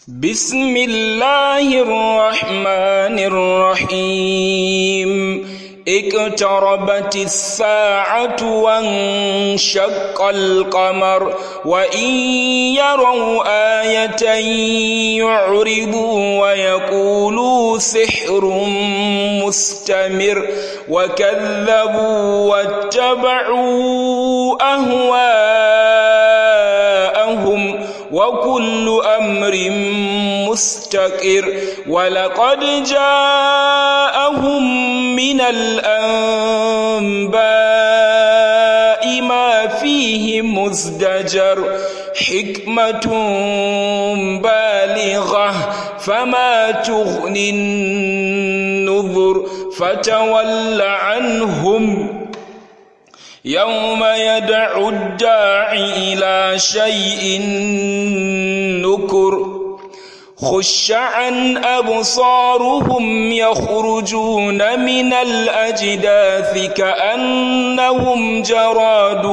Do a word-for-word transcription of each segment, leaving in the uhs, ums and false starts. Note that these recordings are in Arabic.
بسم الله الرحمن الرحيم اقتربت الساعة وانشق القمر وإن يروا آية يعرضوا ويقولوا سحر مستمر وكذبوا واتبعوا أهواءهم وكل أمر مستقر ولقد جاءهم من الأنباء ما فيه مزدجر حكمة بالغة فما تغني النذر فتول عنهم يوم يدعو الداعي إلى شيء نكر خش عن أبصارهم يخرجون من الأجداث كأنهم جراد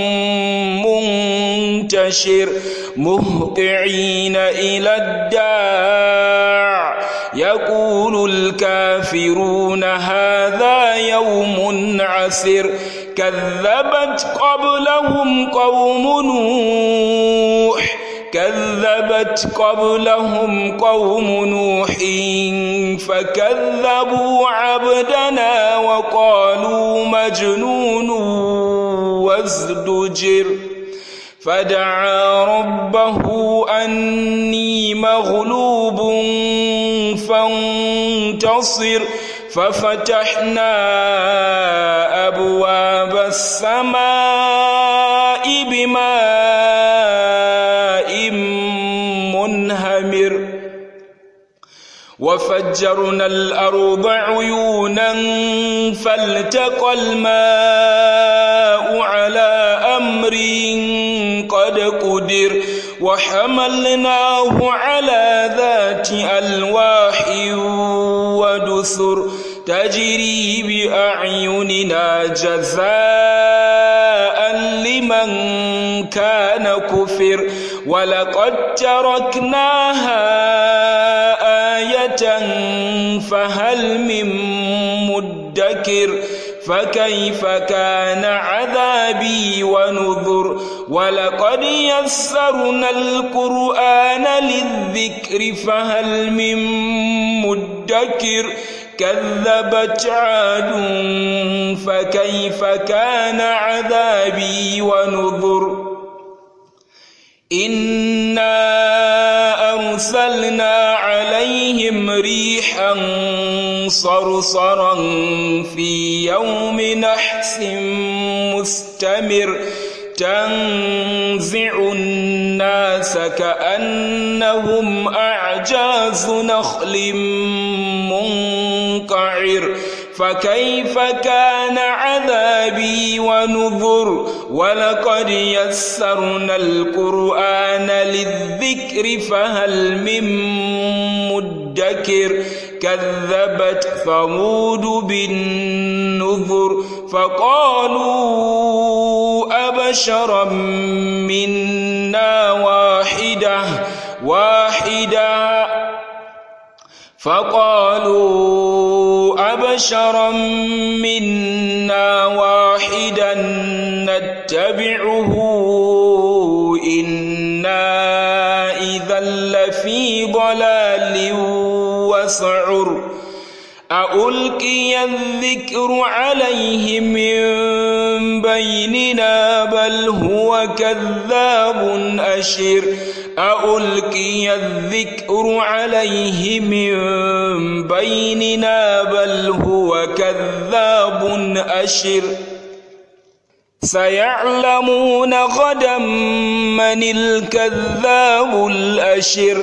منتشر مهطعين إلى الداع يقول الكافرون هذا يوم عسر كذبت قبلهم قوم نوح كذبت قبلهم قوم نوح فكذبوا عبدنا وقالوا مجنون وازدجر فدعا ربه أني مغلوب فانتصر ففتحنا أبواب السماء بماء منهمر وفجرنا الأرض عيونا فالتقى الماء على أمر قد قدر وحملناه على ذات ألواح ودسر تجري بأعيننا جزاء لمن كان كفر ولقد تركناها آية فهل من مدكر فكيف كان عذابي ونذر ولقد يسرنا القرآن للذكر فهل من مدكر كذبت عاد فكيف كان عذابي ونذر إنا أرسلنا عليهم ريحا صرصرا في يوم نحس مستمر تنزع الناس كأنهم أعجاز نخل منقعر فكيف كان عذابي ونذر ولقد يسرنا القرآن للذكر فهل من مدكر كذبت ثمود بالنذر فقالوا أبشرا منا واحدة واحدة فقالوا أبشرا منا واحدا نتبعه إنا إذا لفي ضلال وسعر أألقي الذكر عليه من بيننا بل هو كذاب أشر أألقي الذكر عليه من بيننا بل هو كذاب أشر سيعلمون غدا من الكذاب الأشر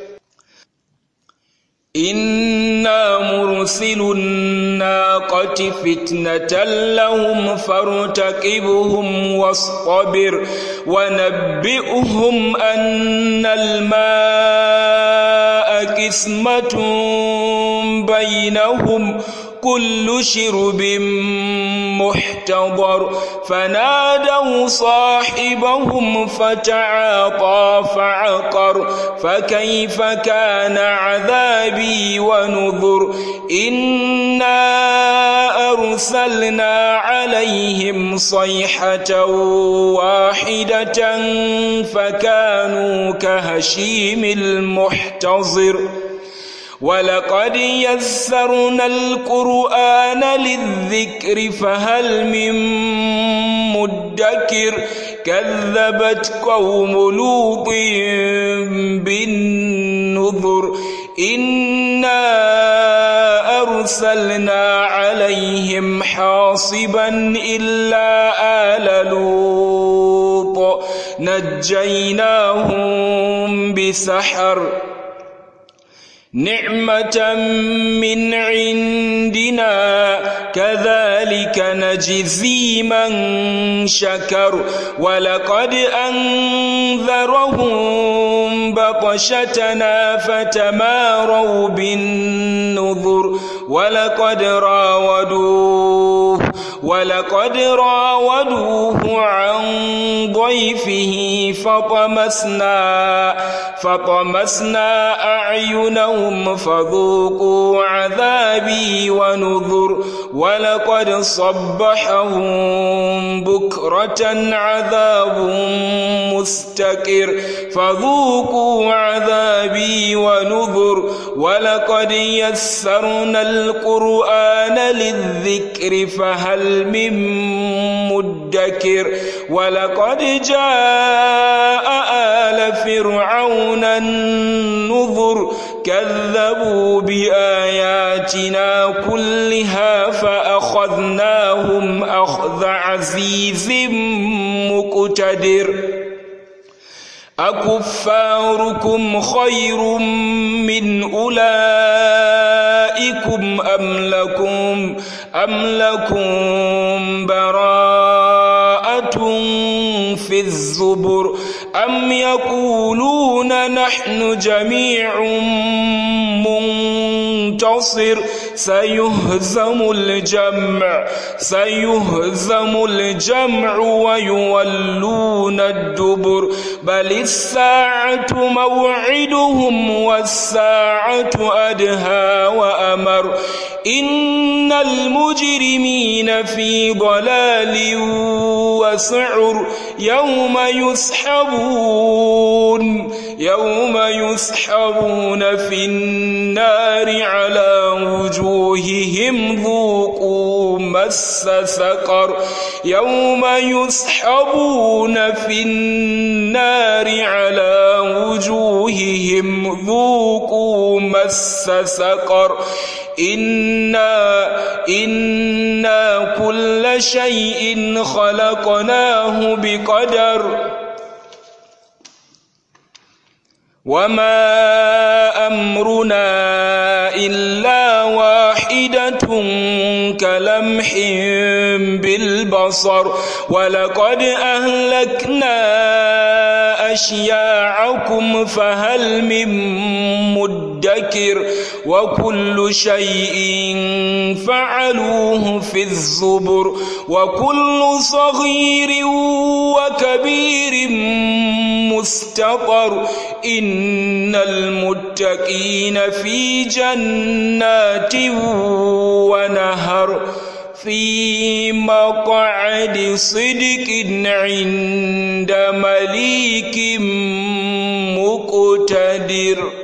إنا مرسل الناقة فتنة لهم فارتقبهم واصطبر ونبئهم أن الماء قسمة بينهم كل شرب محتضر فنادوا صاحبهم فتعاطى فعقر فكيف كان عذابي ونذر إنا أرسلنا عليهم صيحة واحدة فكانوا كهشيم المحتضر ولقد يسرنا القرآن للذكر فهل من مدكر كذبت قوم لوط بالنذر إنا أرسلنا عليهم حاصبا إلا آل لوط نجيناهم بسحر نعمة من عندنا كذلك نجزي من شكر ولقد أنذرهم بطشتنا فتماروا بالنذر ولقد راودوه ولقد راودوه عن ضيفه فطمسنا فطمسنا أعينهم فذوقوا عذابي ونذر ولقد صبحهم بكرة عذاب مستقر فذوقوا عذابي ونذر ولقد يسرنا القرآن للذكر فهل من مدكر ولقد جاء آل فرعون النذر كذبوا بآياتنا كلها فأخذناهم أخذ عزيز مقتدر أكفاركم خير من أولئكم أم لكم أم لكم براءة في الزبر أم يقولون نحن جميع منتصر سيهزم الجمع سيهزم الجمع ويولون الدبر بل الساعة موعدهم والساعة أدهى وأمر إن المجرمين في ضلال وسعر يوم يسحبون يوم يسحبون في النار على وجوههم ذوقوا مس سقر يوم يسحبون في النار على وجوههم ذوقوا مس سقر إنا إنا كل شيء خلقناه بقدر وما أمرنا إلا واحدة كلمح بالبصر ولقد أهلكنا أشياعكم فهل من مدكر وكل شيء فعلوه في الزبر وكل صغير وكبير مستقر إن المتقين في جنات ونهر في مقعد صدق عند مليك مقتدر.